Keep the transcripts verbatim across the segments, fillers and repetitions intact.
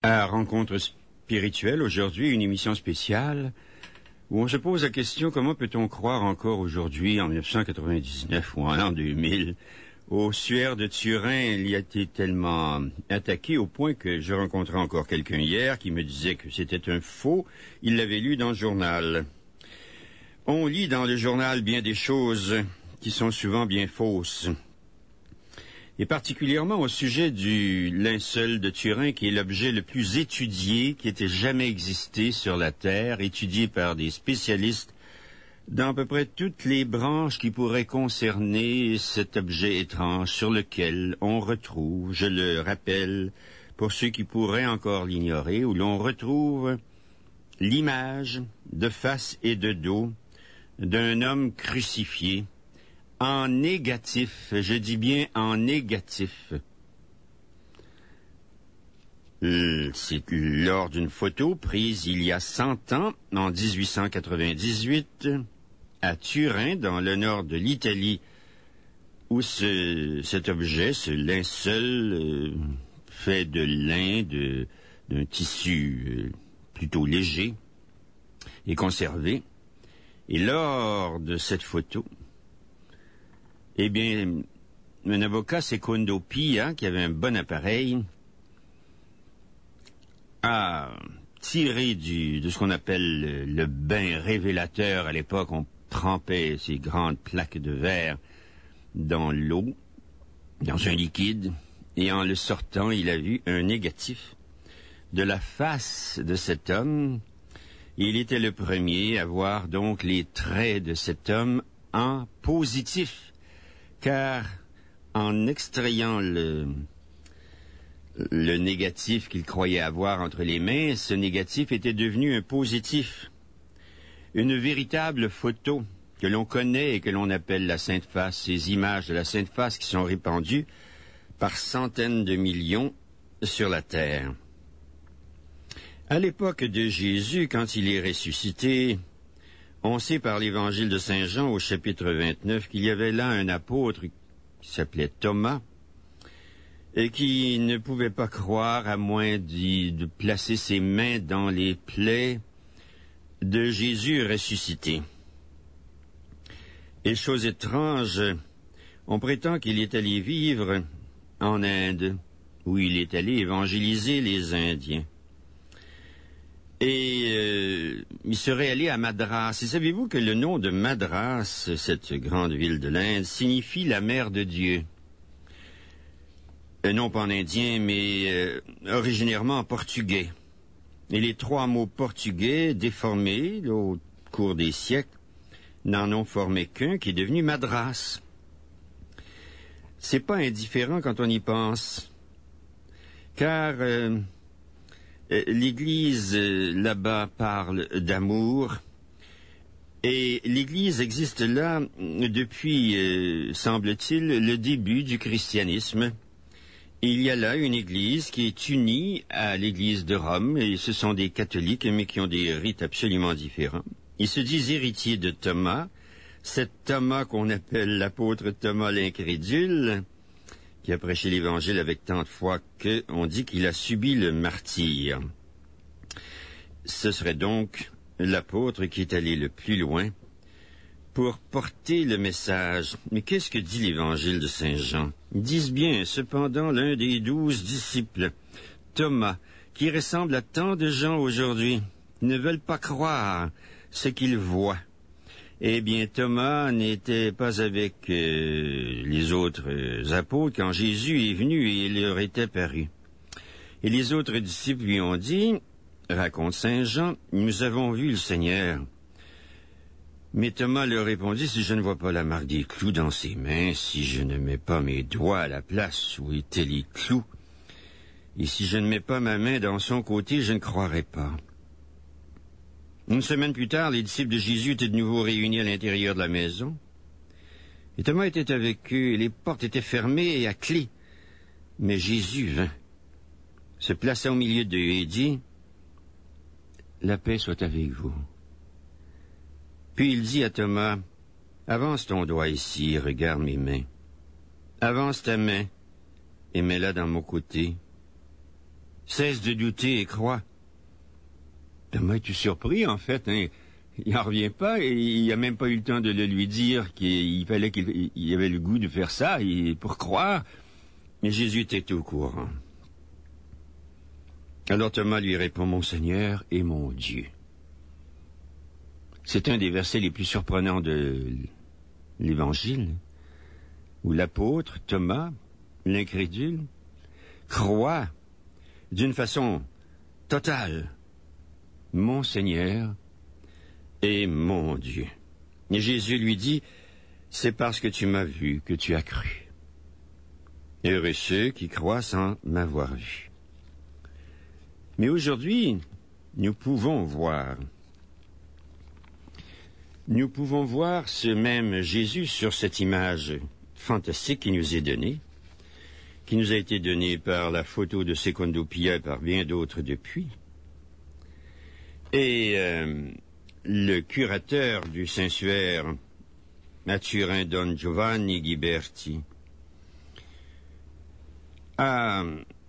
À Rencontre spirituelle, aujourd'hui, une émission spéciale où on se pose la question comment peut-on croire encore aujourd'hui, en mille neuf cent quatre-vingt-dix-neuf ou en l'an deux mille, Ossuaire de Turin. Il y a été tellement attaqué au point que je rencontrais encore quelqu'un hier qui me disait que c'était un faux. Il l'avait lu dans le journal. On lit dans le journal bien des choses qui sont souvent bien fausses. Et particulièrement au sujet du linceul de Turin, qui est l'objet le plus étudié qui ait jamais existé sur la Terre, étudié par des spécialistes dans à peu près toutes les branches qui pourraient concerner cet objet étrange sur lequel on retrouve, je le rappelle, pour ceux qui pourraient encore l'ignorer, où l'on retrouve l'image de face et de dos d'un homme crucifié, en négatif, je dis bien en négatif. C'est lors d'une photo prise il y a cent ans, en dix-huit cent quatre-vingt-dix-huit, à Turin, dans le nord de l'Italie, où ce, cet objet, ce linceul, euh, fait de lin, de, d'un tissu euh, plutôt léger, est conservé. Et lors de cette photo, eh bien, un avocat, Secondo Pia, qui avait un bon appareil, a tiré du, de ce qu'on appelle le, le bain révélateur. À l'époque, on trempait ces grandes plaques de verre dans l'eau, dans un liquide, et en le sortant, il a vu un négatif de la face de cet homme. Il était le premier à voir donc les traits de cet homme en positif. Car en extrayant le, le négatif qu'il croyait avoir entre les mains, ce négatif était devenu un positif. Une véritable photo que l'on connaît et que l'on appelle la Sainte Face, ces images de la Sainte Face qui sont répandues par centaines de millions sur la terre. À l'époque de Jésus, quand il est ressuscité, on sait par l'évangile de Saint Jean au chapitre vingt-neuf qu'il y avait là un apôtre qui s'appelait Thomas et qui ne pouvait pas croire à moins de placer ses mains dans les plaies de Jésus ressuscité. Et chose étrange, on prétend qu'il est allé vivre en Inde, où il est allé évangéliser les Indiens. Et euh, il serait allé à Madras. Et savez-vous que le nom de Madras, cette grande ville de l'Inde, signifie la mère de Dieu? Euh, non pas en indien, mais euh, originairement en portugais. Et les trois mots portugais déformés là, au cours des siècles n'en ont formé qu'un qui est devenu Madras. C'est pas indifférent quand on y pense. Car... Euh, L'Église, là-bas, parle d'amour, et l'Église existe là depuis, euh, semble-t-il, le début du christianisme. Il y a là une Église qui est unie à l'Église de Rome, et ce sont des catholiques, mais qui ont des rites absolument différents. Ils se disent héritiers de Thomas, cet Thomas qu'on appelle l'apôtre Thomas l'incrédule, qui a prêché l'Évangile avec tant de foi qu'on dit qu'il a subi le martyre. Ce serait donc l'apôtre qui est allé le plus loin pour porter le message. Mais qu'est-ce que dit l'Évangile de Saint Jean? Ils disent bien, cependant, l'un des douze disciples, Thomas, qui ressemble à tant de gens aujourd'hui, ne veulent pas croire ce qu'ils voient. Eh bien, Thomas n'était pas avec euh, les autres euh, apôtres quand Jésus est venu et il leur était paru. Et les autres disciples lui ont dit, raconte Saint Jean, nous avons vu le Seigneur. Mais Thomas leur répondit, si je ne vois pas la marque des clous dans ses mains, si je ne mets pas mes doigts à la place où étaient les clous, et si je ne mets pas ma main dans son côté, je ne croirai pas. Une semaine plus tard, les disciples de Jésus étaient de nouveau réunis à l'intérieur de la maison. Et Thomas était avec eux, et les portes étaient fermées et à clé. Mais Jésus vint, se plaça au milieu d'eux et dit, « La paix soit avec vous. » Puis il dit à Thomas, « Avance ton doigt ici et regarde mes mains. Avance ta main et mets-la dans mon côté. Cesse de douter et crois. Thomas est-tu surpris, en fait, hein? Il n'en revient pas et il n'a même pas eu le temps de le lui dire qu'il fallait qu'il il avait le goût de faire ça et pour croire. Mais Jésus était au courant. Alors Thomas lui répond, « Mon Seigneur et mon Dieu. » C'est un des versets les plus surprenants de l'Évangile, où l'apôtre Thomas, l'incrédule, croit d'une façon totale, « Mon Seigneur et mon Dieu. » Et Jésus lui dit, « C'est parce que tu m'as vu que tu as cru. Heureux ceux qui croient sans m'avoir vu. » Mais aujourd'hui, nous pouvons voir, nous pouvons voir ce même Jésus sur cette image fantastique qui nous est donnée, qui nous a été donnée par la photo de Secondo Pia et par bien d'autres depuis. Et euh, le curateur du Saint-Suaire à Turin, Don Giovanni Ghiberti, a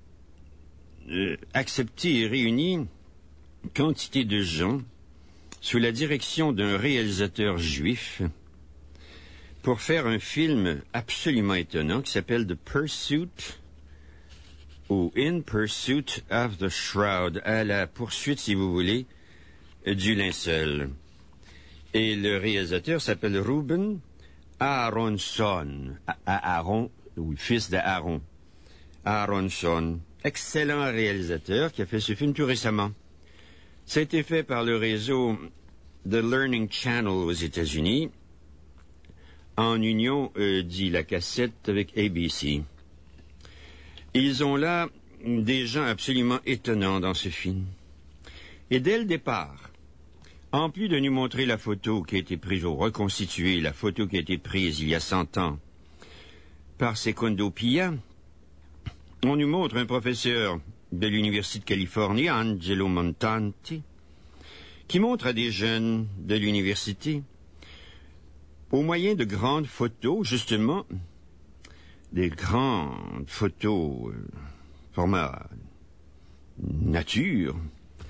euh, accepté et réuni quantité de gens sous la direction d'un réalisateur juif pour faire un film absolument étonnant qui s'appelle The Pursuit ou In Pursuit of the Shroud, à la poursuite, si vous voulez, du linceul. Et le réalisateur s'appelle Ruben Aronson, Aaron, ou fils d'Aaron. Aronson, excellent réalisateur qui a fait ce film tout récemment. Ça a été fait par le réseau The Learning Channel aux États-Unis, en union, euh, dit la cassette, avec A B C. Ils ont là des gens absolument étonnants dans ce film. Et dès le départ, en plus de nous montrer la photo qui a été prise, ou reconstituée, la photo qui a été prise il y a cent ans par Secondo Pia, on nous montre un professeur de l'Université de Californie, Angelo Montanti, qui montre à des jeunes de l'université, au moyen de grandes photos, justement, des grandes photos euh, format nature,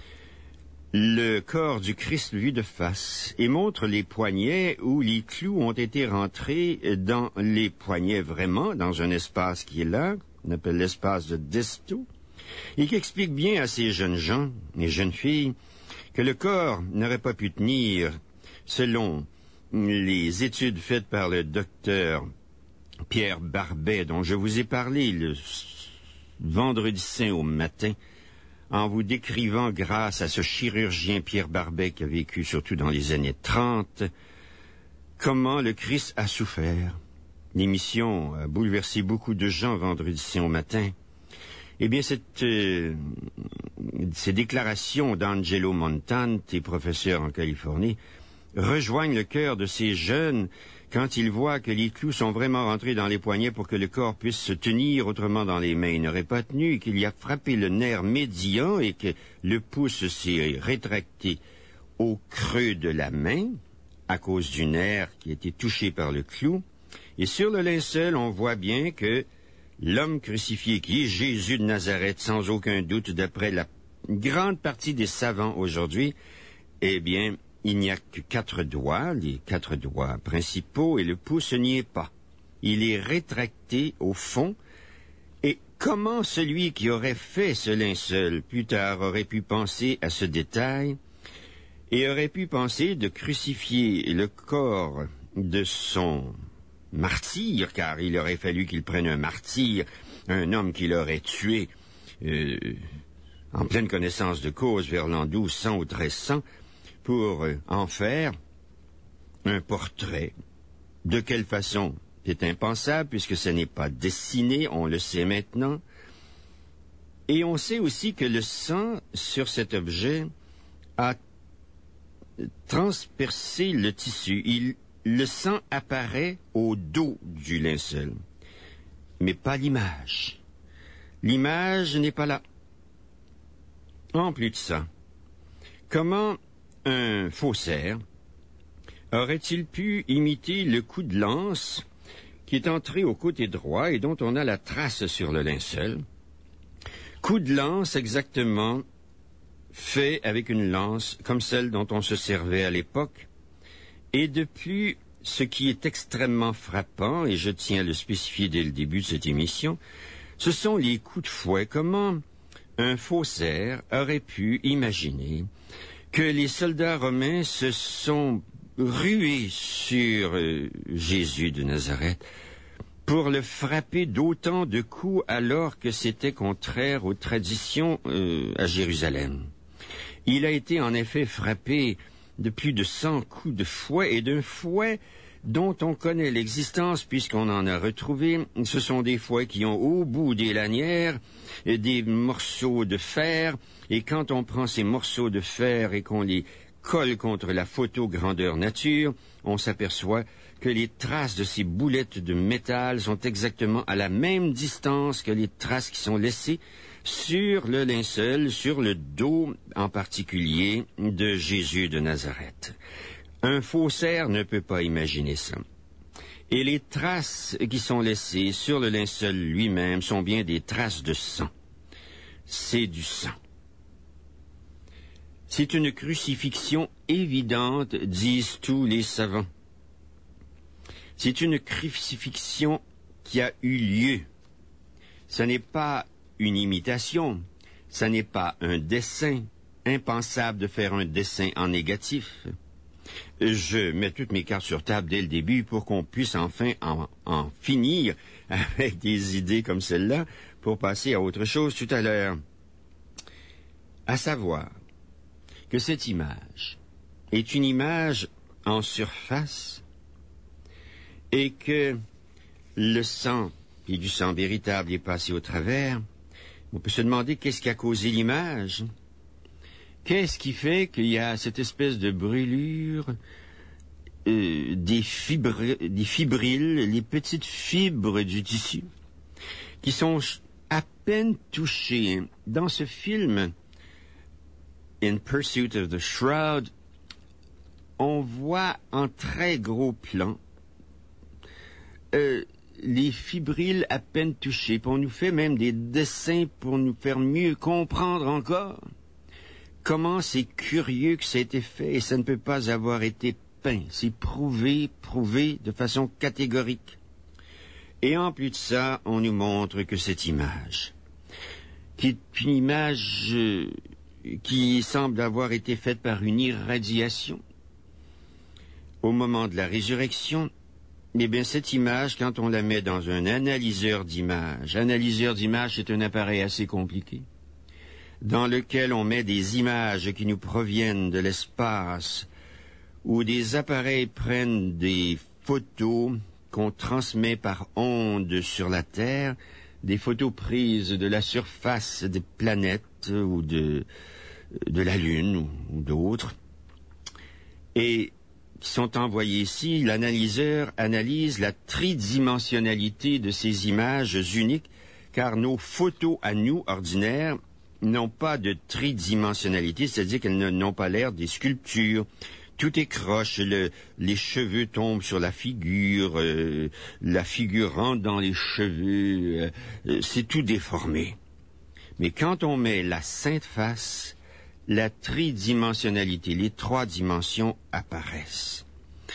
le corps du Christ vu de face, et montre les poignets où les clous ont été rentrés dans les poignets vraiment, dans un espace qui est là, on appelle l'espace de Desto, et qui explique bien à ces jeunes gens et jeunes filles que le corps n'aurait pas pu tenir, selon les études faites par le docteur Pierre Barbet, dont je vous ai parlé le vendredi saint au matin, en vous décrivant, grâce à ce chirurgien Pierre Barbet qui a vécu surtout dans les années trente, comment le Christ a souffert. L'émission a bouleversé beaucoup de gens vendredi saint au matin. Eh bien, cette, euh, ces déclarations d'Angelo Montanti, professeur en Californie, rejoignent le cœur de ces jeunes quand ils voient que les clous sont vraiment rentrés dans les poignets pour que le corps puisse se tenir, autrement dans les mains il n'aurait pas tenu, et qu'il y a frappé le nerf médian et que le pouce s'est rétracté au creux de la main à cause du nerf qui a été touché par le clou. Et sur le linceul, on voit bien que l'homme crucifié, qui est Jésus de Nazareth, sans aucun doute, d'après la grande partie des savants aujourd'hui, eh bien, il n'y a que quatre doigts, les quatre doigts principaux, et le pouce n'y est pas. Il est rétracté au fond. Et comment celui qui aurait fait ce linceul plus tard aurait pu penser à ce détail et aurait pu penser de crucifier le corps de son martyr, car il aurait fallu qu'il prenne un martyr, un homme qui l'aurait tué euh, en pleine connaissance de cause vers l'an douze cents ou treize cents, pour en faire un portrait. De quelle façon? C'est impensable, puisque ce n'est pas dessiné, on le sait maintenant. Et on sait aussi que le sang sur cet objet a transpercé le tissu. Il, le sang apparaît au dos du linceul, mais pas l'image. L'image n'est pas là. En plus de ça, comment un faussaire aurait-il pu imiter le coup de lance qui est entré au côté droit et dont on a la trace sur le linceul? coup de lance exactement, fait avec une lance comme celle dont on se servait à l'époque. Et de plus, ce qui est extrêmement frappant, et je tiens à le spécifier dès le début de cette émission, ce sont les coups de fouet. Comment un faussaire aurait pu imaginer que les soldats romains se sont rués sur euh, Jésus de Nazareth pour le frapper d'autant de coups alors que c'était contraire aux traditions euh, à Jérusalem. Il a été en effet frappé de plus de cent coups de fouet, et d'un fouet dont on connaît l'existence puisqu'on en a retrouvé. Ce sont des fouets qui ont au bout des lanières des morceaux de fer, et quand on prend ces morceaux de fer et qu'on les colle contre la photo grandeur nature, on s'aperçoit que les traces de ces boulettes de métal sont exactement à la même distance que les traces qui sont laissées sur le linceul, sur le dos en particulier de Jésus de Nazareth. Un faussaire ne peut pas imaginer ça. Et les traces qui sont laissées sur le linceul lui-même sont bien des traces de sang. C'est du sang. C'est une crucifixion évidente, disent tous les savants. C'est une crucifixion qui a eu lieu. Ce n'est pas une imitation, ce n'est pas un dessin. Impensable de faire un dessin en négatif. Je mets toutes mes cartes sur table dès le début pour qu'on puisse enfin en, en finir avec des idées comme celle-là pour passer à autre chose tout à l'heure. À savoir que cette image est une image en surface et que le sang, qui est du sang véritable, est passé au travers. On peut se demander qu'est-ce qui a causé l'image. Qu'est-ce qui fait qu'il y a cette espèce de brûlure euh, des, fibri- des fibrilles, les petites fibres du tissu, qui sont à peine touchées. Dans ce film, In Pursuit of the Shroud, on voit en très gros plan euh, les fibrilles à peine touchées. Puis on nous fait même des dessins pour nous faire mieux comprendre encore comment c'est curieux que ça a été fait, et ça ne peut pas avoir été peint. C'est prouvé, prouvé de façon catégorique. Et en plus de ça, on nous montre que cette image, qui est une image euh, qui semble avoir été faite par une irradiation au moment de la résurrection, eh bien cette image, quand on la met dans un analyseur d'images, analyseur d'images, c'est un appareil assez compliqué, dans lequel on met des images qui nous proviennent de l'espace, où des appareils prennent des photos qu'on transmet par ondes sur la Terre, des photos prises de la surface des planètes ou de, de la Lune ou, ou d'autres, et qui sont envoyées ici. L'analyseur analyse la tridimensionnalité de ces images uniques, car nos photos à nous, ordinaires, n'ont pas de tridimensionnalité, c'est-à-dire qu'elles n'ont pas l'air des sculptures. Tout est croche, le, les cheveux tombent sur la figure, euh, la figure rentre dans les cheveux, euh, c'est tout déformé. Mais quand on met la sainte face, la tridimensionnalité, les trois dimensions apparaissent.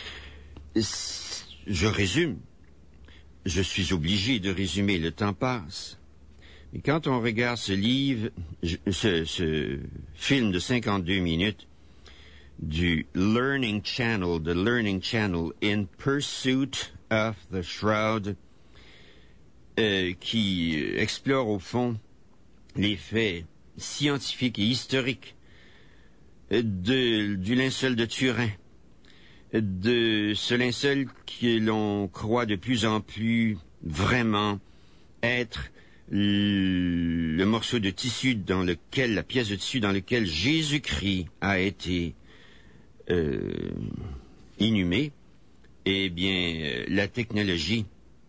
Je résume, je suis obligé de résumer, le temps passe. Et quand on regarde ce livre, ce, ce film de cinquante-deux minutes du Learning Channel, the Learning Channel, In Pursuit of the Shroud, euh, qui explore au fond les faits scientifiques et historiques de, du linceul de Turin, de ce linceul que l'on croit de plus en plus vraiment être le morceau de tissu dans lequel, la pièce de tissu dans lequel Jésus-Christ a été euh, inhumé. Eh bien, la technologie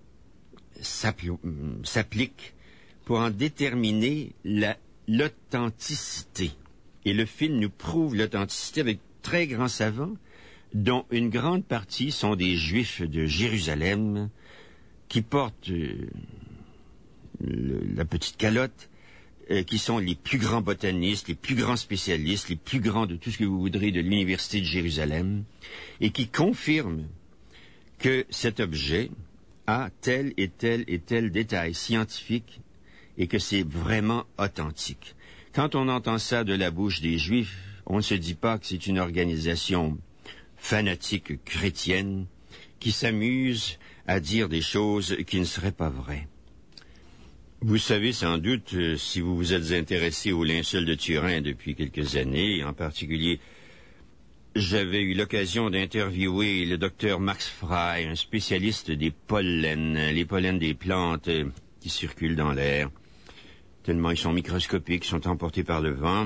s'applique pour en déterminer la, l'authenticité. Et le film nous prouve l'authenticité avec très grands savants, dont une grande partie sont des Juifs de Jérusalem, qui portent euh, le, la petite calotte, euh, qui sont les plus grands botanistes, les plus grands spécialistes, les plus grands de tout ce que vous voudrez de l'Université de Jérusalem, et qui confirment que cet objet a tel et tel et tel détail scientifique et que c'est vraiment authentique. Quand on entend ça de la bouche des Juifs, on ne se dit pas que c'est une organisation fanatique chrétienne qui s'amuse à dire des choses qui ne seraient pas vraies. Vous savez sans doute, euh, si vous vous êtes intéressé au linceul de Turin depuis quelques années, en particulier, j'avais eu l'occasion d'interviewer le docteur Max Frey, un spécialiste des pollens, les pollens des plantes euh, qui circulent dans l'air, tellement ils sont microscopiques, ils sont emportés par le vent,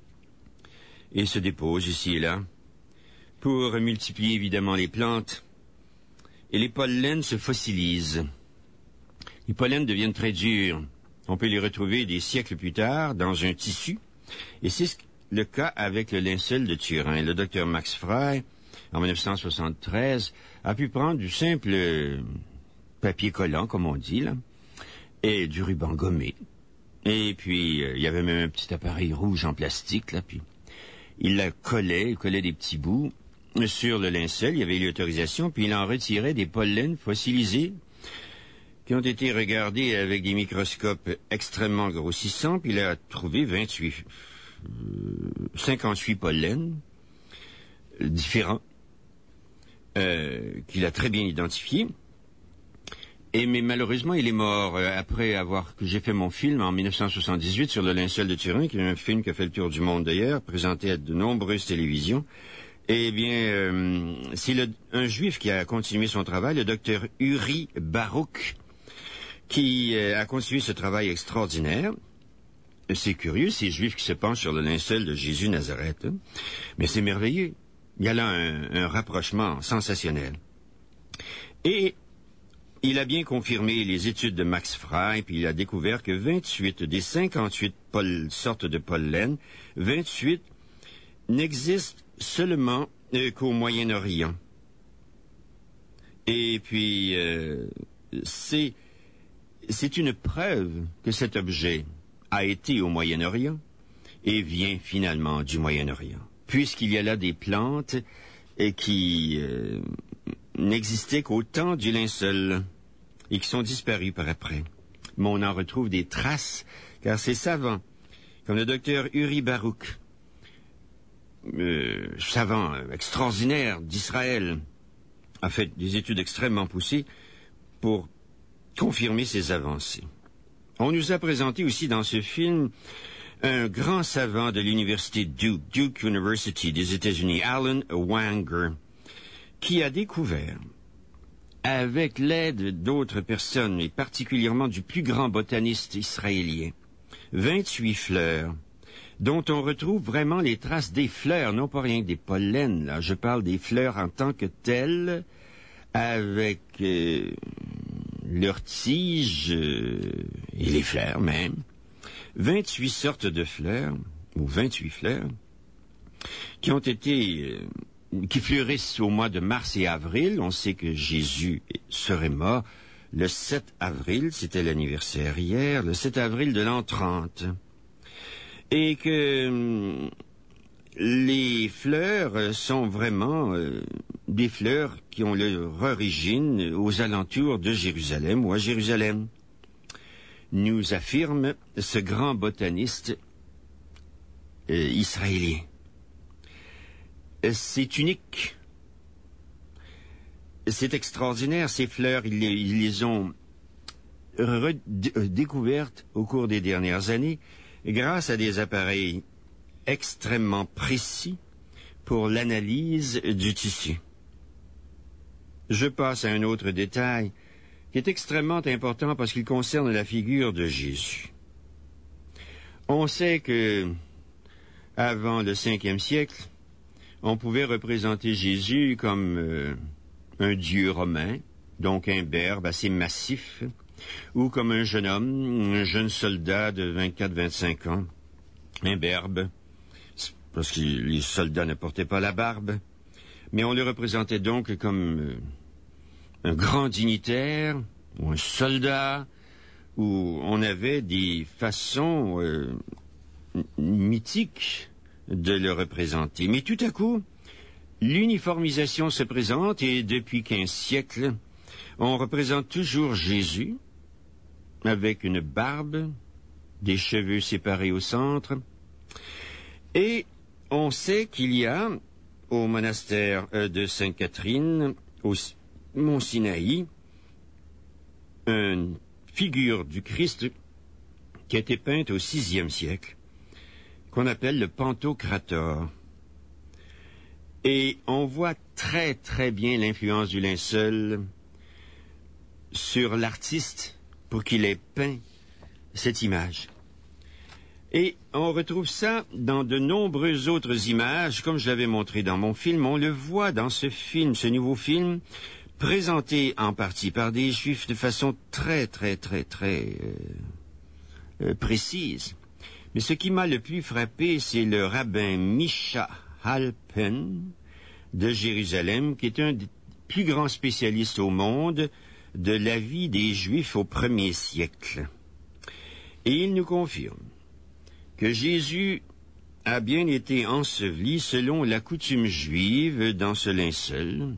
et se déposent ici et là, pour multiplier évidemment les plantes, et les pollens se fossilisent. Les pollens deviennent très durs. On peut les retrouver des siècles plus tard dans un tissu. Et c'est le cas avec le linceul de Turin. Le docteur Max Frey, en dix-neuf cent soixante-treize, a pu prendre du simple papier collant, comme on dit, là, et du ruban gommé. Et puis, euh, il y avait même un petit appareil rouge en plastique, là, puis il la collait, il collait des petits bouts sur le linceul. Il y avait l'autorisation, puis il en retirait des pollens fossilisés, qui ont été regardés avec des microscopes extrêmement grossissants, puis il a trouvé vingt-huit, euh, cinquante-huit pollens euh, différents, euh, qu'il a très bien identifiés. Et mais malheureusement, il est mort euh, après avoir que j'ai fait mon film en dix-neuf cent soixante-dix-huit sur le linceul de Turin, qui est un film qui a fait le tour du monde d'ailleurs, présenté à de nombreuses télévisions. Eh bien, euh, c'est le, un juif qui a continué son travail, le docteur Uri Baruch, qui euh, a continué ce travail extraordinaire. C'est curieux, ces Juifs qui se penchent sur le linceul de Jésus Nazareth. Hein? Mais c'est merveilleux. Il y a là un, un rapprochement sensationnel. Et il a bien confirmé les études de Max Frey, puis il a découvert que vingt-huit des cinquante-huit pol- sortes de pollen, vingt-huit n'existent seulement euh, qu'au Moyen-Orient. Et puis, euh, c'est... C'est une preuve que cet objet a été au Moyen-Orient et vient finalement du Moyen-Orient, puisqu'il y a là des plantes et qui euh, n'existaient qu'au temps du linceul et qui sont disparues par après. Mais on en retrouve des traces, car ces savants, comme le docteur Uri Baruch, euh, savant extraordinaire d'Israël, a fait des études extrêmement poussées pour confirmer ces avancées. On nous a présenté aussi dans ce film un grand savant de l'université Duke, Duke University des États-Unis, Alan Wanger, qui a découvert, avec l'aide d'autres personnes, et particulièrement du plus grand botaniste israélien, vingt-huit fleurs, dont on retrouve vraiment les traces des fleurs, non pas rien que des pollens, là. Je parle des fleurs en tant que telles, avec euh, leurs tiges euh, et les fleurs même. vingt-huit sortes de fleurs, ou vingt-huit fleurs, qui ont été, euh, qui fleurissent au mois de mars et avril. On sait que Jésus serait mort le sept avril, c'était l'anniversaire hier, le sept avril de l'an trente. Et que euh, les fleurs sont vraiment euh, des fleurs qui ont leur origine aux alentours de Jérusalem ou à Jérusalem, nous affirme ce grand botaniste euh, israélien. C'est unique. C'est extraordinaire, ces fleurs, ils les, ils les ont redécouvertes au cours des dernières années grâce à des appareils extrêmement précis pour l'analyse du tissu. Je passe à un autre détail qui est extrêmement important parce qu'il concerne la figure de Jésus. On sait que, avant le cinquième siècle, on pouvait représenter Jésus comme euh, un dieu romain, donc un berbe assez massif, ou comme un jeune homme, un jeune soldat de vingt-quatre à vingt-cinq ans, un berbe, parce que les soldats ne portaient pas la barbe, mais on le représentait donc comme euh, un grand dignitaire, ou un soldat, où on avait des façons euh, mythiques de le représenter. Mais tout à coup, l'uniformisation se présente et depuis quinze siècles, on représente toujours Jésus avec une barbe, des cheveux séparés au centre, et on sait qu'il y a au monastère de Sainte-Catherine, au Mont Sinaï, une figure du Christ qui a été peinte au sixième siècle, qu'on appelle le Pantocrator. Et on voit très très bien l'influence du linceul sur l'artiste pour qu'il ait peint cette image. Et on retrouve ça dans de nombreuses autres images, comme je l'avais montré dans mon film. On le voit dans ce film, ce nouveau film, présenté en partie par des Juifs de façon très très très très euh, euh, précise. Mais ce qui m'a le plus frappé, c'est le rabbin Misha Halpern de Jérusalem, qui est un des plus grands spécialistes au monde de la vie des Juifs au premier siècle. Et il nous confirme que Jésus a bien été enseveli selon la coutume juive dans ce linceul,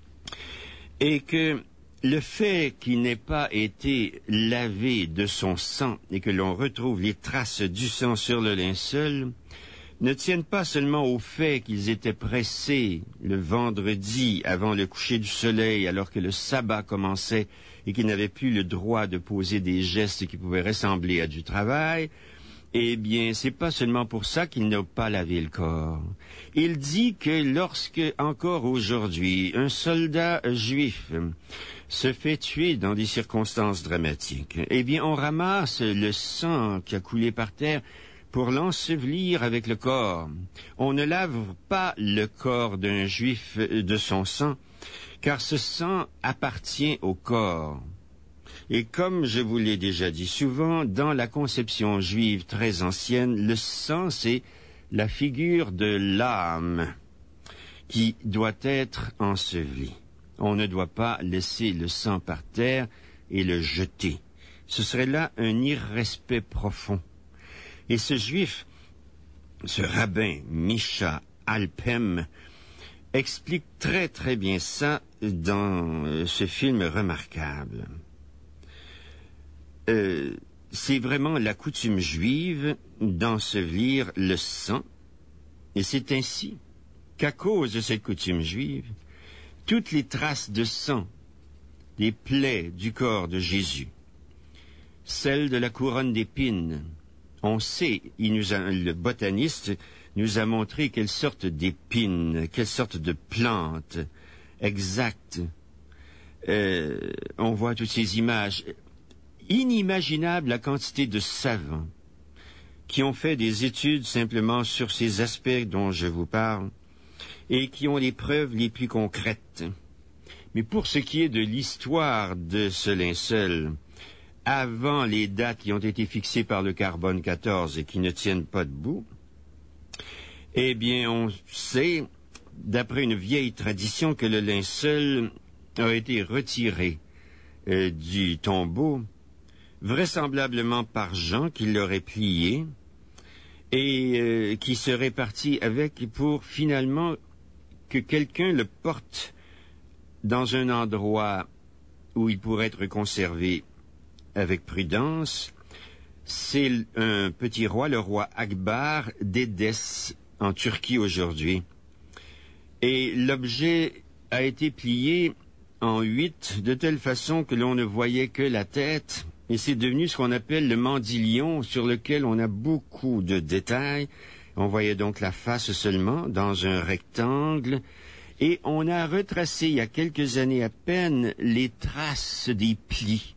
et que le fait qu'il n'ait pas été lavé de son sang et que l'on retrouve les traces du sang sur le linceul ne tiennent pas seulement au fait qu'ils étaient pressés le vendredi avant le coucher du soleil alors que le sabbat commençait et qu'ils n'avaient plus le droit de poser des gestes qui pouvaient ressembler à du travail. Eh bien, c'est pas seulement pour ça qu'il n'a pas lavé le corps. Il dit que lorsque, encore aujourd'hui, un soldat juif se fait tuer dans des circonstances dramatiques, eh bien, on ramasse le sang qui a coulé par terre pour l'ensevelir avec le corps. On ne lave pas le corps d'un juif de son sang, car ce sang appartient au corps. Et comme je vous l'ai déjà dit souvent, dans la conception juive très ancienne, le sang, c'est la figure de l'âme qui doit être ensevelie. On ne doit pas laisser le sang par terre et le jeter. Ce serait là un irrespect profond. Et ce juif, ce rabbin Misha Halpern, explique très très bien ça dans ce film remarquable. Euh, c'est vraiment la coutume juive d'ensevelir le sang, et c'est ainsi qu'à cause de cette coutume juive, toutes les traces de sang des plaies du corps de Jésus, celles de la couronne d'épines, on sait, il nous a, le botaniste nous a montré quelle sorte d'épines, quelle sorte de plantes exactes. Euh, on voit toutes ces images. Inimaginable la quantité de savants qui ont fait des études simplement sur ces aspects dont je vous parle et qui ont les preuves les plus concrètes. Mais pour ce qui est de l'histoire de ce linceul, avant les dates qui ont été fixées par le carbone quatorze et qui ne tiennent pas debout, eh bien on sait, d'après une vieille tradition, que le linceul a été retiré euh, du tombeau, vraisemblablement par Jean qui l'aurait plié et euh, qui serait parti avec pour finalement que quelqu'un le porte dans un endroit où il pourrait être conservé avec prudence. C'est un petit roi, le roi Akbar d'Édesse en Turquie aujourd'hui. Et l'objet a été plié en huit de telle façon que l'on ne voyait que la tête. Et c'est devenu ce qu'on appelle le mandilion, sur lequel on a beaucoup de détails. On voyait donc la face seulement dans un rectangle. Et on a retracé il y a quelques années à peine les traces des plis.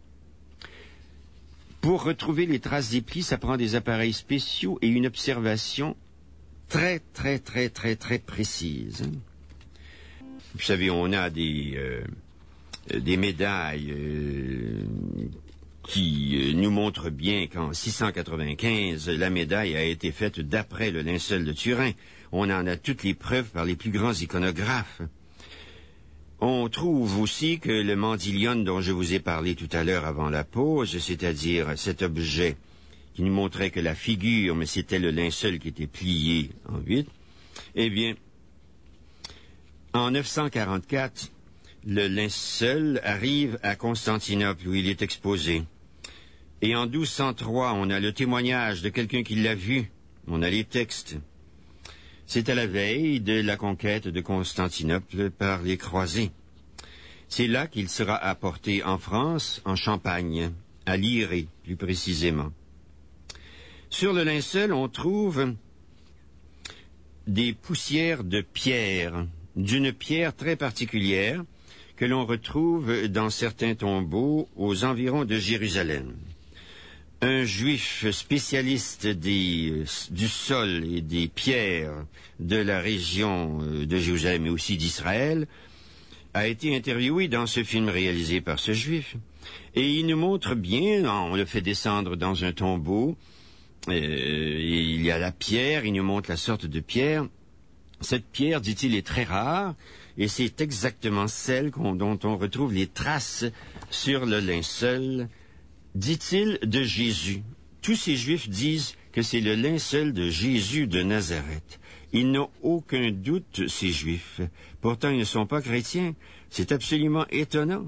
Pour retrouver les traces des plis, ça prend des appareils spéciaux et une observation très, très, très, très, très précise. Vous savez, on a des, euh, des médailles euh, qui euh, nous montrent bien qu'en six cent quatre-vingt-quinze, la médaille a été faite d'après le linceul de Turin. On en a toutes les preuves par les plus grands iconographes. On trouve aussi que le mandylion dont je vous ai parlé tout à l'heure avant la pause, c'est-à-dire cet objet qui nous montrait que la figure, mais c'était le linceul qui était plié en huit, eh bien, en neuf cent quarante-quatre, le linceul arrive à Constantinople où il est exposé. Et en douze cent trois, on a le témoignage de quelqu'un qui l'a vu. On a les textes. C'est à la veille de la conquête de Constantinople par les croisés. C'est là qu'il sera apporté en France, en Champagne, à Liré, plus précisément. Sur le linceul, on trouve des poussières de pierre, d'une pierre très particulière que l'on retrouve dans certains tombeaux aux environs de Jérusalem. Un juif spécialiste des, du sol et des pierres de la région de Jérusalem et aussi d'Israël a été interviewé dans ce film réalisé par ce juif. Et il nous montre bien, on le fait descendre dans un tombeau, euh, il y a la pierre, il nous montre la sorte de pierre. Cette pierre, dit-il, est très rare, et c'est exactement celle qu'on, dont on retrouve les traces sur le linceul, dit-il, de Jésus. Tous ces Juifs disent que c'est le linceul de Jésus de Nazareth. Ils n'ont aucun doute, ces Juifs. Pourtant, ils ne sont pas chrétiens. C'est absolument étonnant.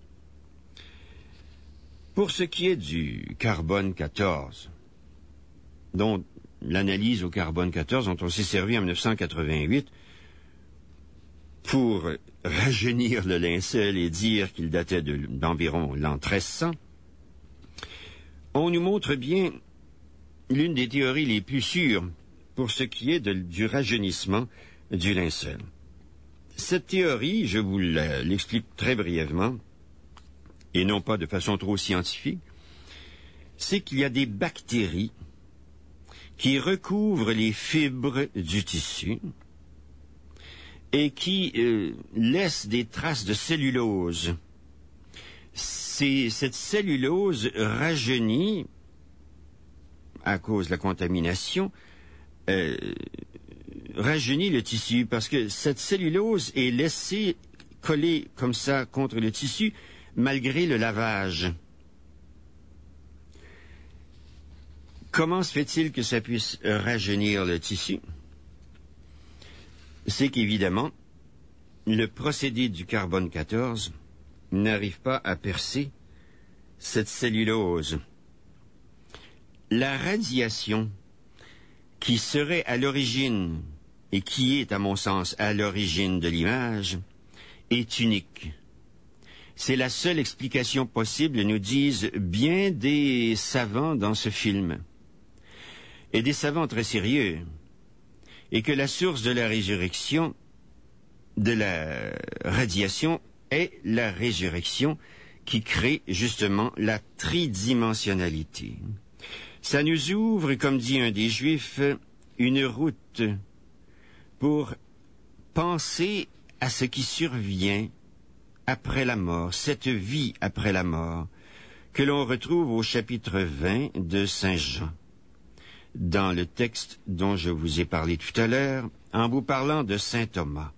Pour ce qui est du carbone quatorze, dont l'analyse au carbone quatorze dont on s'est servi en mille neuf cent quatre-vingt-huit pour rajeunir le linceul et dire qu'il datait de, d'environ l'an treize cents, on nous montre bien l'une des théories les plus sûres pour ce qui est de, du rajeunissement du linceul. Cette théorie, je vous la, l'explique très brièvement, et non pas de façon trop scientifique, c'est qu'il y a des bactéries qui recouvrent les fibres du tissu et qui euh, laissent des traces de cellulose. C'est, cette cellulose rajeunit, à cause de la contamination, euh, rajeunit le tissu, parce que cette cellulose est laissée coller comme ça contre le tissu, malgré le lavage. Comment se fait-il que ça puisse rajeunir le tissu? C'est qu'évidemment, le procédé du carbone quatorze n'arrive pas à percer cette cellulose. La radiation qui serait à l'origine, et qui est, à mon sens, à l'origine de l'image, est unique. C'est la seule explication possible, nous disent bien des savants dans ce film. Et des savants très sérieux, et que la source de la résurrection, de la radiation, est la résurrection qui crée justement la tridimensionnalité. Ça nous ouvre, comme dit un des Juifs, une route pour penser à ce qui survient après la mort, cette vie après la mort, que l'on retrouve au chapitre vingt de Saint Jean. Dans le texte dont je vous ai parlé tout à l'heure, en vous parlant de saint Thomas.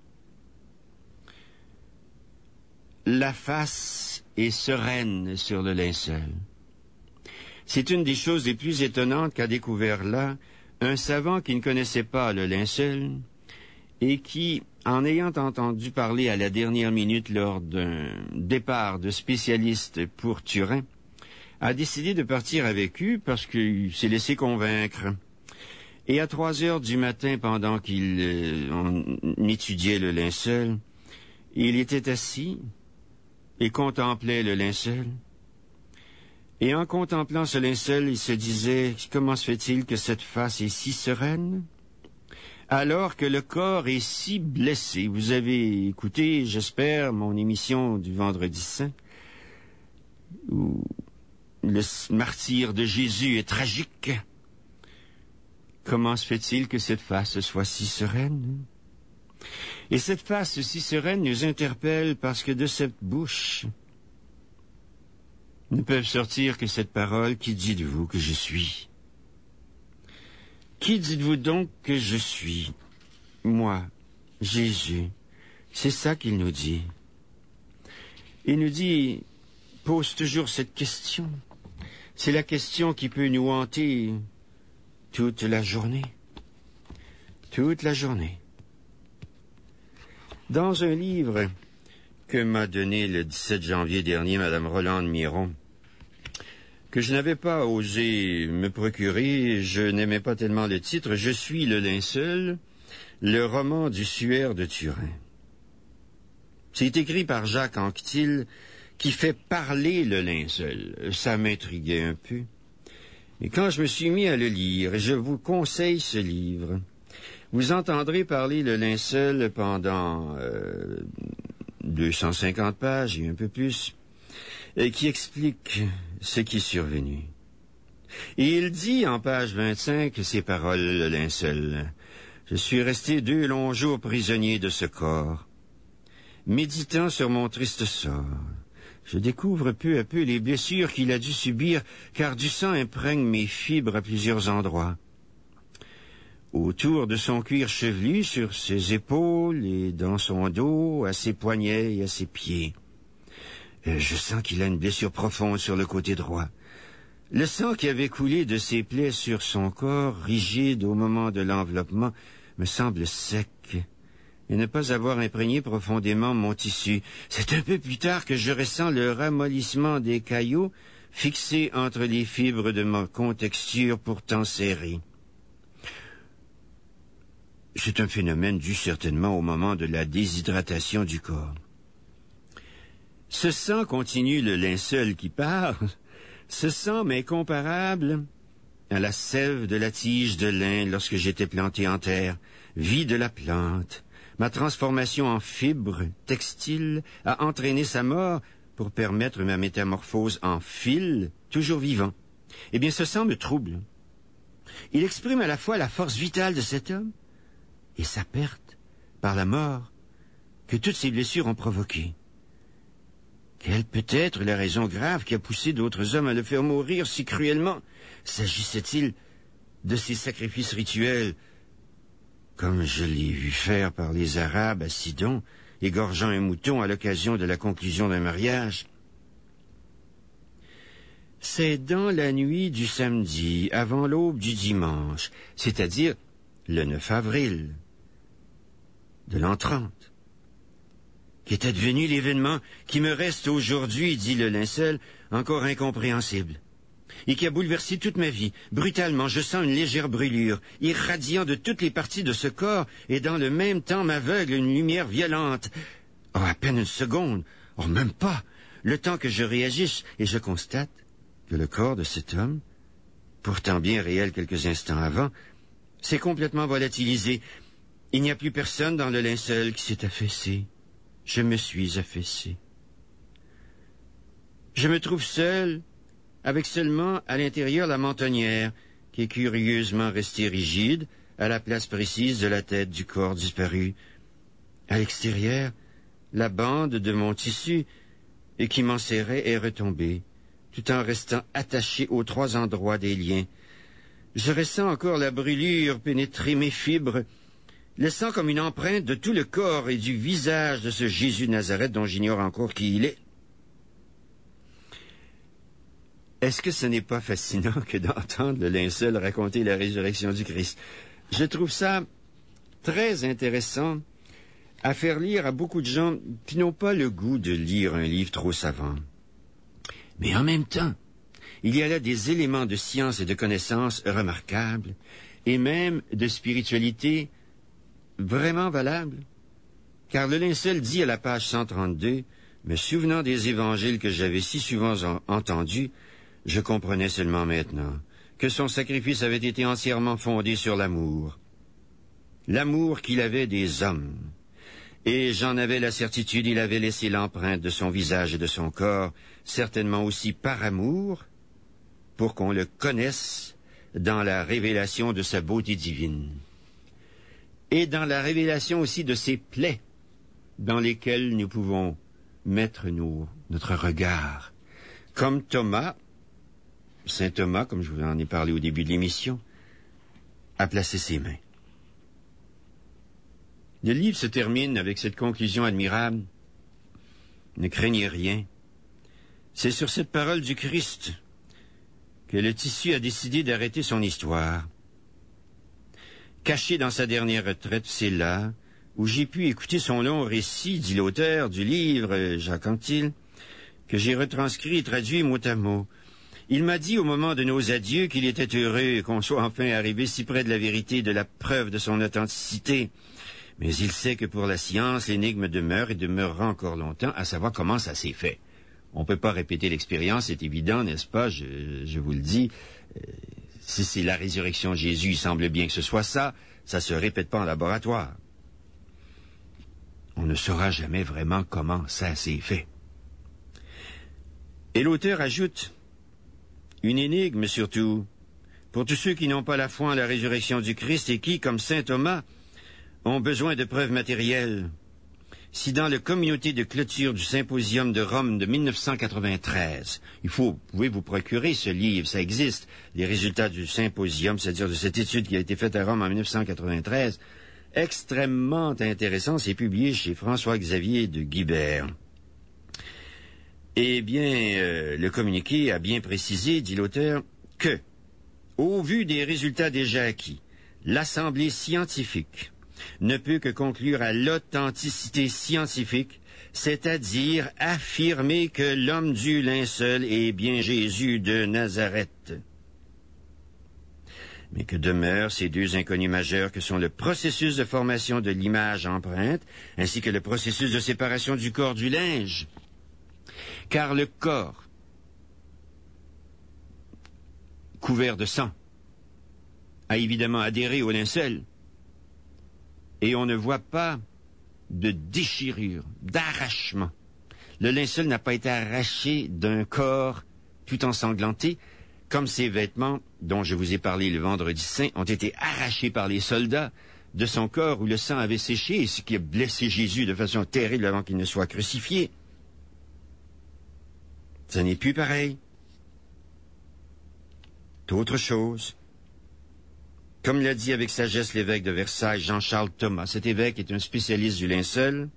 La face est sereine sur le linceul. C'est une des choses les plus étonnantes qu'a découvert là un savant qui ne connaissait pas le linceul et qui, en ayant entendu parler à la dernière minute lors d'un départ de spécialistes pour Turin, a décidé de partir avec eux parce qu'il s'est laissé convaincre. Et à trois heures du matin, pendant qu'il euh, on étudiait le linceul, il était assis et contemplait le linceul. Et en contemplant ce linceul, il se disait, comment se fait-il que cette face est si sereine, alors que le corps est si blessé? Vous avez écouté, j'espère, mon émission du Vendredi Saint, où le martyre de Jésus est tragique. Comment se fait-il que cette face soit si sereine? Et cette face si sereine nous interpelle parce que de cette bouche ne peuvent sortir que cette parole: qui dites-vous que je suis? Qui dites-vous donc que je suis? Moi, Jésus. C'est ça qu'il nous dit. Il nous dit, pose toujours cette question. C'est la question qui peut nous hanter toute la journée. Toute la journée. Dans un livre que m'a donné le dix-sept janvier dernier Madame Rolande Miron, que je n'avais pas osé me procurer, je n'aimais pas tellement le titre, « Je suis le linceul », le roman du suaire de Turin. C'est écrit par Jacques Anquetil, qui fait parler le linceul. Ça m'intriguait un peu. Et quand je me suis mis à le lire, et je vous conseille ce livre, vous entendrez parler le linceul pendant euh, deux cent cinquante pages et un peu plus, et qui explique ce qui est survenu. Et il dit en page vingt-cinq ces paroles, le linceul. « Je suis resté deux longs jours prisonnier de ce corps, méditant sur mon triste sort. Je découvre peu à peu les blessures qu'il a dû subir, car du sang imprègne mes fibres à plusieurs endroits. Autour de son cuir chevelu, sur ses épaules et dans son dos, à ses poignets et à ses pieds. Je sens qu'il a une blessure profonde sur le côté droit. Le sang qui avait coulé de ses plaies sur son corps, rigide au moment de l'enveloppement, me semble sec, et ne pas avoir imprégné profondément mon tissu. C'est un peu plus tard que je ressens le ramollissement des caillots fixés entre les fibres de ma contexture pourtant serrée. C'est un phénomène dû certainement au moment de la déshydratation du corps. Ce sang, continue le linceul qui parle, ce sang m'est comparable à la sève de la tige de lin lorsque j'étais planté en terre, vie de la plante. Ma transformation en fibre textile a entraîné sa mort pour permettre ma métamorphose en fil, toujours vivant. Eh bien, ce sang me trouble. Il exprime à la fois la force vitale de cet homme et sa perte par la mort que toutes ces blessures ont provoquée. Quelle peut être la raison grave qui a poussé d'autres hommes à le faire mourir si cruellement? S'agissait-il de ces sacrifices rituels, comme je l'ai vu faire par les Arabes à Sidon, égorgeant un mouton à l'occasion de la conclusion d'un mariage? C'est dans la nuit du samedi, avant l'aube du dimanche, c'est-à-dire le neuf avril de l'an trente, qu'est advenu l'événement qui me reste aujourd'hui, dit le linceul, encore incompréhensible, et qui a bouleversé toute ma vie. Brutalement, je sens une légère brûlure, irradiant de toutes les parties de ce corps, et dans le même temps m'aveugle une lumière violente. Oh, à peine une seconde, oh, même pas, le temps que je réagisse, et je constate que le corps de cet homme, pourtant bien réel quelques instants avant, s'est complètement volatilisé. Il n'y a plus personne dans le linceul qui s'est affaissé. Je me suis affaissé. Je me trouve seul, avec seulement à l'intérieur la mentonnière, qui est curieusement restée rigide, à la place précise de la tête du corps disparu. À l'extérieur, la bande de mon tissu, et qui m'enserrait, est retombée, tout en restant attachée aux trois endroits des liens. Je ressens encore la brûlure pénétrer mes fibres, laissant comme une empreinte de tout le corps et du visage de ce Jésus de Nazareth dont j'ignore encore qui il est. Est-ce que ce n'est pas fascinant que d'entendre le linceul raconter la résurrection du Christ? Je trouve ça très intéressant à faire lire à beaucoup de gens qui n'ont pas le goût de lire un livre trop savant. Mais en même temps, il y a là des éléments de science et de connaissance remarquables, et même de spiritualité vraiment valables. Car le linceul dit à la page cent trente-deux, me souvenant des évangiles que j'avais si souvent en- entendus, je comprenais seulement maintenant que son sacrifice avait été entièrement fondé sur l'amour. L'amour qu'il avait des hommes. Et j'en avais la certitude, il avait laissé l'empreinte de son visage et de son corps, certainement aussi par amour, pour qu'on le connaisse dans la révélation de sa beauté divine. Et dans la révélation aussi de ses plaies, dans lesquelles nous pouvons mettre nos, notre regard. Comme Thomas, Saint Thomas, comme je vous en ai parlé au début de l'émission, a placé ses mains. Le livre se termine avec cette conclusion admirable. Ne craignez rien. C'est sur cette parole du Christ que le tissu a décidé d'arrêter son histoire. Caché dans sa dernière retraite, c'est là où j'ai pu écouter son long récit, dit l'auteur du livre, Jacques Anquetil, que j'ai retranscrit et traduit mot à mot. Il m'a dit au moment de nos adieux qu'il était heureux qu'on soit enfin arrivé si près de la vérité, de la preuve de son authenticité. Mais il sait que pour la science, l'énigme demeure et demeurera encore longtemps, à savoir comment ça s'est fait. On ne peut pas répéter l'expérience, c'est évident, n'est-ce pas? Je, je vous le dis. Euh, si c'est la résurrection de Jésus, il semble bien que ce soit ça. Ça se répète pas en laboratoire. On ne saura jamais vraiment comment ça s'est fait. Et l'auteur ajoute une énigme surtout pour tous ceux qui n'ont pas la foi en la résurrection du Christ et qui, comme saint Thomas, ont besoin de preuves matérielles. Si dans la communauté de clôture du Symposium de Rome de mille neuf cent quatre-vingt-treize, il faut, vous pouvez vous procurer ce livre, ça existe, les résultats du Symposium, c'est-à-dire de cette étude qui a été faite à Rome en mille neuf cent quatre-vingt-treize, extrêmement intéressant, c'est publié chez François-Xavier de Guibert. Eh bien, euh, le communiqué a bien précisé, dit l'auteur, que, au vu des résultats déjà acquis, l'Assemblée scientifique ne peut que conclure à l'authenticité scientifique, c'est-à-dire affirmer que l'homme du linceul est bien Jésus de Nazareth. Mais que demeurent ces deux inconnus majeurs que sont le processus de formation de l'image empreinte, ainsi que le processus de séparation du corps du linge. Car le corps, couvert de sang, a évidemment adhéré au linceul, et on ne voit pas de déchirure, d'arrachement. Le linceul n'a pas été arraché d'un corps tout ensanglanté, comme ces vêtements dont je vous ai parlé le vendredi saint ont été arrachés par les soldats de son corps où le sang avait séché, et ce qui a blessé Jésus de façon terrible avant qu'il ne soit crucifié. Ça n'est plus pareil. C'est autre chose. Comme l'a dit avec sagesse l'évêque de Versailles, Jean-Charles Thomas, cet évêque est un spécialiste du linceul.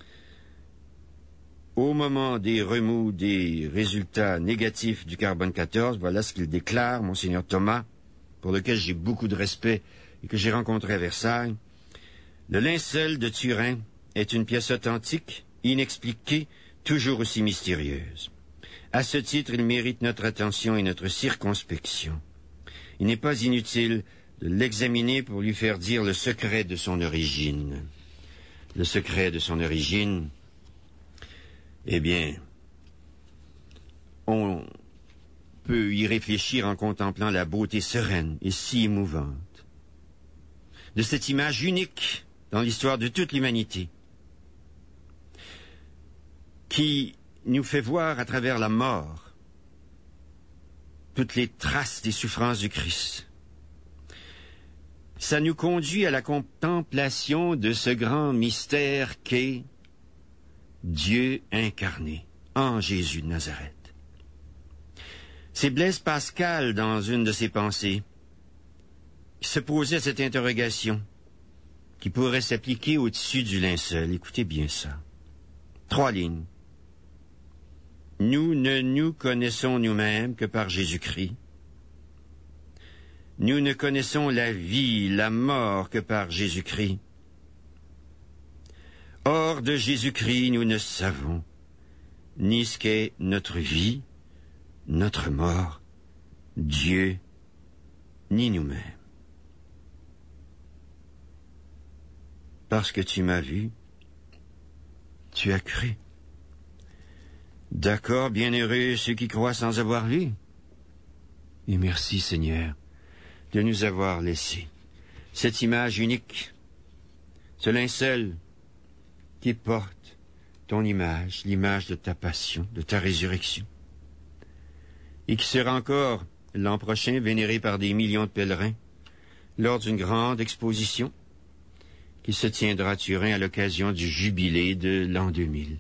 Au moment des remous des résultats négatifs du carbone quatorze, voilà ce qu'il déclare, Monseigneur Thomas, pour lequel j'ai beaucoup de respect et que j'ai rencontré à Versailles. Le linceul de Turin est une pièce authentique, inexpliquée, toujours aussi mystérieuse. À ce titre, il mérite notre attention et notre circonspection. Il n'est pas inutile de l'examiner pour lui faire dire le secret de son origine. Le secret de son origine, eh bien, on peut y réfléchir en contemplant la beauté sereine et si émouvante de cette image unique dans l'histoire de toute l'humanité, qui nous fait voir à travers la mort toutes les traces des souffrances du Christ. Ça nous conduit à la contemplation de ce grand mystère qu'est Dieu incarné en Jésus de Nazareth. C'est Blaise Pascal, dans une de ses pensées, qui se posait cette interrogation qui pourrait s'appliquer au-dessus du linceul. Écoutez bien ça. Trois lignes. Nous ne nous connaissons nous-mêmes que par Jésus-Christ. Nous ne connaissons la vie, la mort que par Jésus-Christ. Hors de Jésus-Christ, nous ne savons ni ce qu'est notre vie, notre mort, Dieu, ni nous-mêmes. Parce que tu m'as vu, tu as cru. D'accord, bienheureux ceux qui croient sans avoir vu. Et merci, Seigneur, de nous avoir laissé cette image unique, ce linceul qui porte ton image, l'image de ta passion, de ta résurrection, et qui sera encore l'an prochain vénéré par des millions de pèlerins lors d'une grande exposition qui se tiendra à Turin à l'occasion du jubilé de l'an deux mille.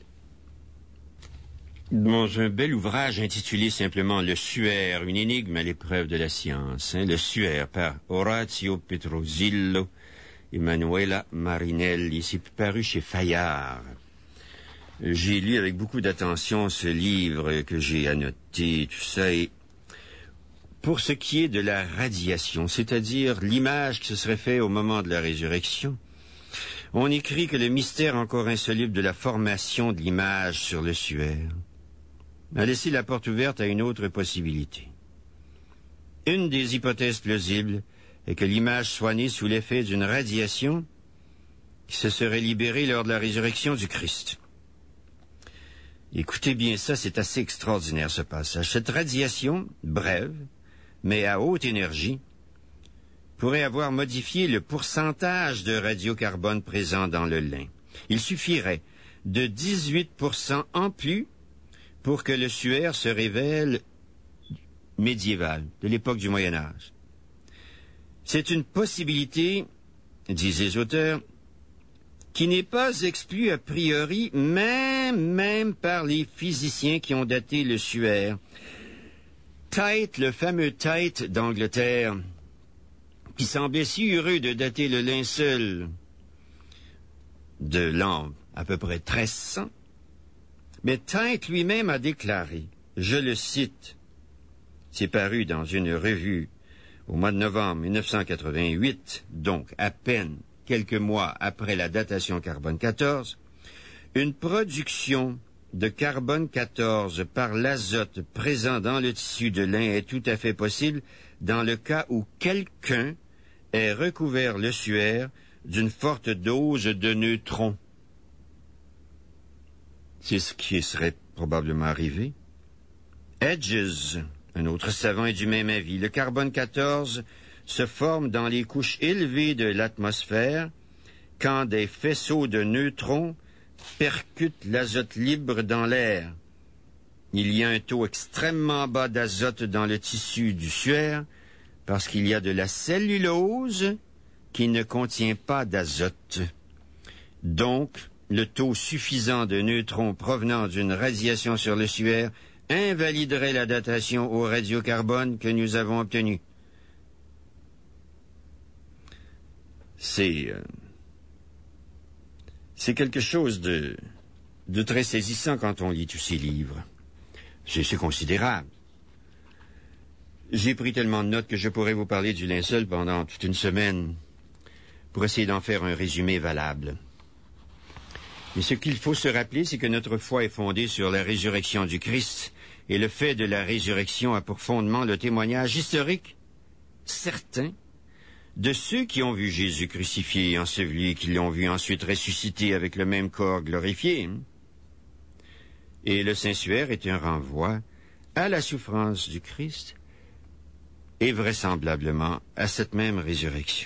Dans un bel ouvrage intitulé simplement Le Suaire, une énigme à l'épreuve de la science, hein, Le Suaire par Orazio Petrosillo et Manuela Marinelli, c'est paru chez Fayard. J'ai lu avec beaucoup d'attention ce livre que j'ai annoté, tout ça, et pour ce qui est de la radiation, c'est-à-dire l'image qui se serait faite au moment de la résurrection, on écrit que le mystère encore insoluble de la formation de l'image sur le suaire a laissé la porte ouverte à une autre possibilité. Une des hypothèses plausibles est que l'image soit née sous l'effet d'une radiation qui se serait libérée lors de la résurrection du Christ. Écoutez bien ça, c'est assez extraordinaire ce passage. Cette radiation, brève, mais à haute énergie, pourrait avoir modifié le pourcentage de radiocarbone présent dans le lin. Il suffirait de dix-huit pour cent en plus pour que le suaire se révèle médiéval, de l'époque du Moyen Âge. C'est une possibilité, disent les auteurs, qui n'est pas exclue a priori, même, même par les physiciens qui ont daté le suaire. Tait, le fameux Tait d'Angleterre, qui semblait si heureux de dater le linceul de l'an à peu près treize cents, mais Tait lui-même a déclaré, je le cite, c'est paru dans une revue au mois de novembre mille neuf cent quatre-vingt-huit, donc à peine quelques mois après la datation carbone quatorze, une production de carbone quatorze par l'azote présent dans le tissu de lin est tout à fait possible dans le cas où quelqu'un ait recouvert le suaire d'une forte dose de neutrons. C'est ce qui serait probablement arrivé. Hedges, un autre savant, est du même avis. Le carbone quatorze se forme dans les couches élevées de l'atmosphère quand des faisceaux de neutrons percutent l'azote libre dans l'air. Il y a un taux extrêmement bas d'azote dans le tissu du suaire parce qu'il y a de la cellulose qui ne contient pas d'azote. Donc, le taux suffisant de neutrons provenant d'une radiation sur le suaire invaliderait la datation au radiocarbone que nous avons obtenue. C'est, euh, c'est quelque chose de, de très saisissant quand on lit tous ces livres. C'est, c'est considérable. J'ai pris tellement de notes que je pourrais vous parler du linceul pendant toute une semaine pour essayer d'en faire un résumé valable. Mais ce qu'il faut se rappeler, c'est que notre foi est fondée sur la résurrection du Christ, et le fait de la résurrection a pour fondement le témoignage historique certain de ceux qui ont vu Jésus crucifié et enseveli, et qui l'ont vu ensuite ressuscité avec le même corps glorifié. Et le Saint-Suaire est un renvoi à la souffrance du Christ et vraisemblablement à cette même résurrection.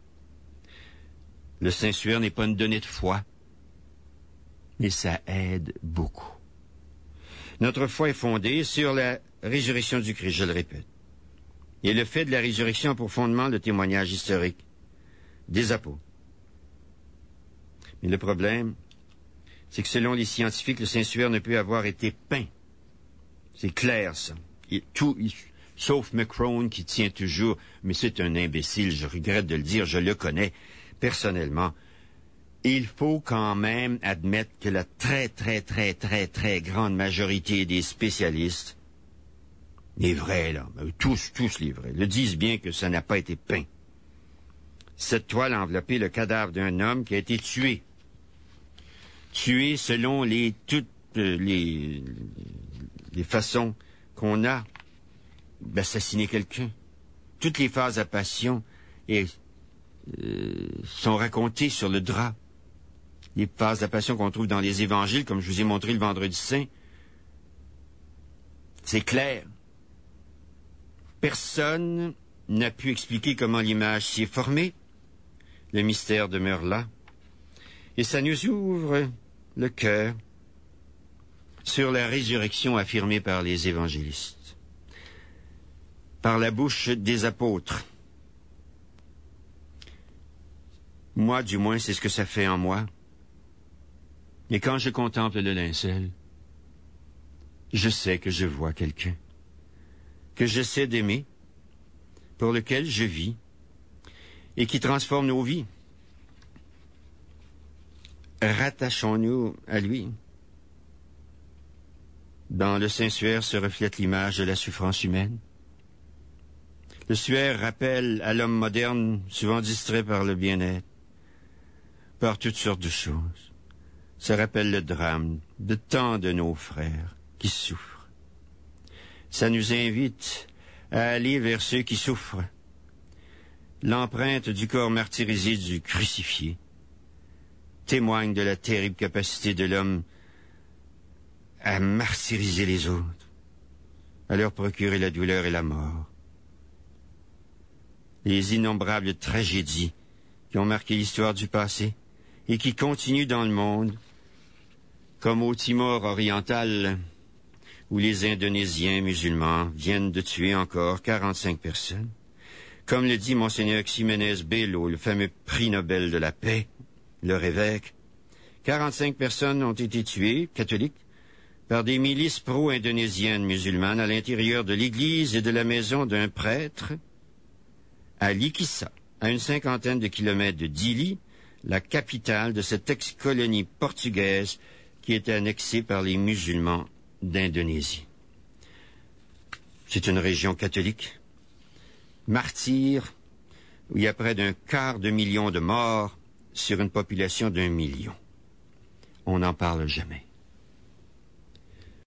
Le Saint-Suaire n'est pas une donnée de foi, mais ça aide beaucoup. Notre foi est fondée sur la résurrection du Christ, je le répète. Et le fait de la résurrection a pour fondement le témoignage historique des apôtres. Mais le problème, c'est que selon les scientifiques, le Saint-Suaire ne peut avoir été peint. C'est clair, ça. Et tout, sauf Macron qui tient toujours, mais c'est un imbécile, je regrette de le dire, je le connais personnellement. Il faut quand même admettre que la très, très, très, très, très grande majorité des spécialistes, les vrais, là, tous, tous les vrais, le disent bien que ça n'a pas été peint. Cette toile a enveloppé le cadavre d'un homme qui a été tué. Tué selon les, toutes les, les façons qu'on a d'assassiner quelqu'un. Toutes les phases à passion et, euh, sont racontées sur le drap. Les phases à passion qu'on trouve dans les évangiles, comme je vous ai montré le vendredi saint. C'est clair. Personne n'a pu expliquer comment l'image s'y est formée. Le mystère demeure là. Et ça nous ouvre le cœur sur la résurrection affirmée par les évangélistes, par la bouche des apôtres. Moi, du moins, c'est ce que ça fait en moi. Et quand je contemple le linceul, je sais que je vois quelqu'un, que j'essaie d'aimer, pour lequel je vis, et qui transforme nos vies. Rattachons-nous à lui. Dans le Saint-Suaire se reflète l'image de la souffrance humaine. Le Suaire rappelle à l'homme moderne, souvent distrait par le bien-être, par toutes sortes de choses. Ça rappelle le drame de tant de nos frères qui souffrent. Ça nous invite à aller vers ceux qui souffrent. L'empreinte du corps martyrisé du crucifié témoigne de la terrible capacité de l'homme à martyriser les autres, à leur procurer la douleur et la mort. Les innombrables tragédies qui ont marqué l'histoire du passé et qui continuent dans le monde, comme au Timor oriental, où les Indonésiens musulmans viennent de tuer encore quarante-cinq personnes. Comme le dit Monseigneur Ximénez Bello, le fameux prix Nobel de la paix, leur évêque, quarante-cinq personnes ont été tuées, catholiques, par des milices pro-indonésiennes musulmanes à l'intérieur de l'église et de la maison d'un prêtre à Likissa, à une cinquantaine de kilomètres de Dili, la capitale de cette ex-colonie portugaise qui était annexée par les musulmans d'Indonésie. C'est une région catholique, martyre, où il y a près d'un quart de million de morts sur une population d'un million. On n'en parle jamais.